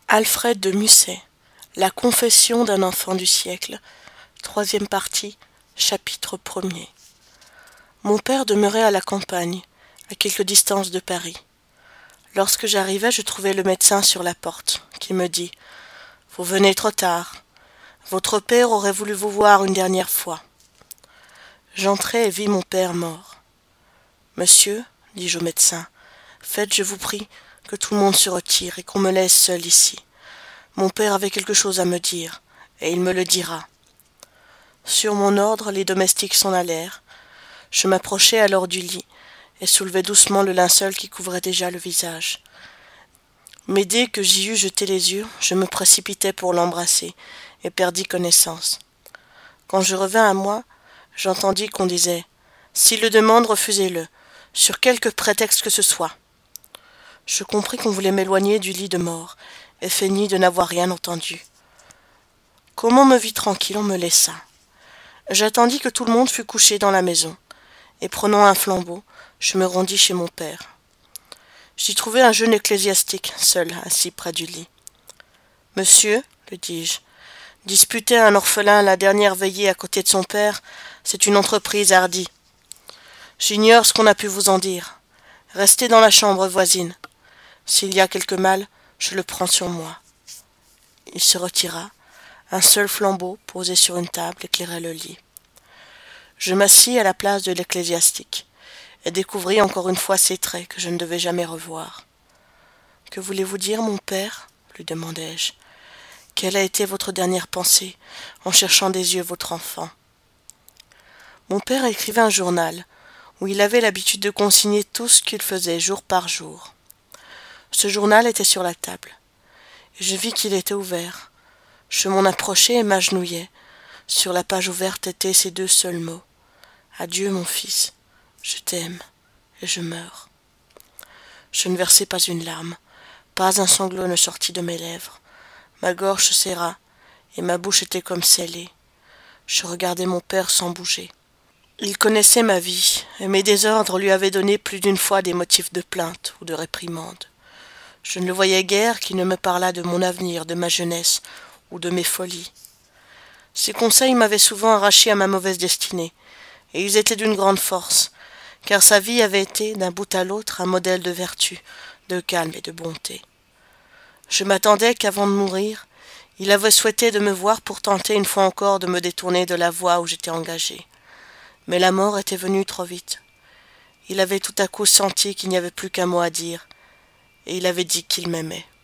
Alfred de Musset, La confession d'un enfant du siècle, troisième partie, chapitre 1er. Mon père demeurait à la campagne, à quelque distance de Paris. Lorsque j'arrivai, je trouvai le médecin sur la porte, qui me dit « Vous venez trop tard. Votre père aurait voulu vous voir une dernière fois. » J'entrai et vis mon père mort. « Monsieur, dis-je au médecin, faites, je vous prie, que tout le monde se retire et qu'on me laisse seul ici. Mon père avait quelque chose à me dire, et il me le dira. » Sur mon ordre, les domestiques s'en allèrent. Je m'approchai alors du lit et soulevai doucement le linceul qui couvrait déjà le visage. Mais dès que j'y eus jeté les yeux, je me précipitai pour l'embrasser et perdis connaissance. Quand je revins à moi, j'entendis qu'on disait « S'il le demande, refusez-le, sur quelque prétexte que ce soit. » Je compris qu'on voulait m'éloigner du lit de mort et feignis de n'avoir rien entendu. Comme on me vit tranquille, on me laissa. J'attendis que tout le monde fût couché dans la maison, et prenant un flambeau, je me rendis chez mon père. J'y trouvai un jeune ecclésiastique, seul, assis près du lit. « Monsieur, lui dis-je, disputer à un orphelin la dernière veillée à côté de son père, c'est une entreprise hardie. J'ignore ce qu'on a pu vous en dire. Restez dans la chambre voisine. S'il y a quelque mal, je le prends sur moi. » Il se retira. Un seul flambeau, posé sur une table, éclairait le lit. Je m'assis à la place de l'ecclésiastique, et découvris encore une fois ces traits que je ne devais jamais revoir. « Que voulez-vous dire, mon père ?» lui demandai-je. « Quelle a été votre dernière pensée, en cherchant des yeux votre enfant ?» Mon père écrivait un journal, où il avait l'habitude de consigner tout ce qu'il faisait jour par jour. Ce journal était sur la table, et je vis qu'il était ouvert. Je m'en approchai et m'agenouillai. Sur la page ouverte étaient ces deux seuls mots. « Adieu, mon fils, je t'aime et je meurs. » Je ne versai pas une larme, pas un sanglot ne sortit de mes lèvres. Ma gorge se serra et ma bouche était comme scellée. Je regardai mon père sans bouger. Il connaissait ma vie, et mes désordres lui avaient donné plus d'une fois des motifs de plainte ou de réprimande. Je ne le voyais guère qui ne me parlât de mon avenir, de ma jeunesse ou de mes folies. Ses conseils m'avaient souvent arraché à ma mauvaise destinée, et ils étaient d'une grande force, car sa vie avait été, d'un bout à l'autre, un modèle de vertu, de calme et de bonté. Je m'attendais qu'avant de mourir, il avait souhaité de me voir pour tenter une fois encore de me détourner de la voie où j'étais engagé. Mais la mort était venue trop vite. Il avait tout à coup senti qu'il n'y avait plus qu'un mot à dire, et il avait dit qu'il m'aimait.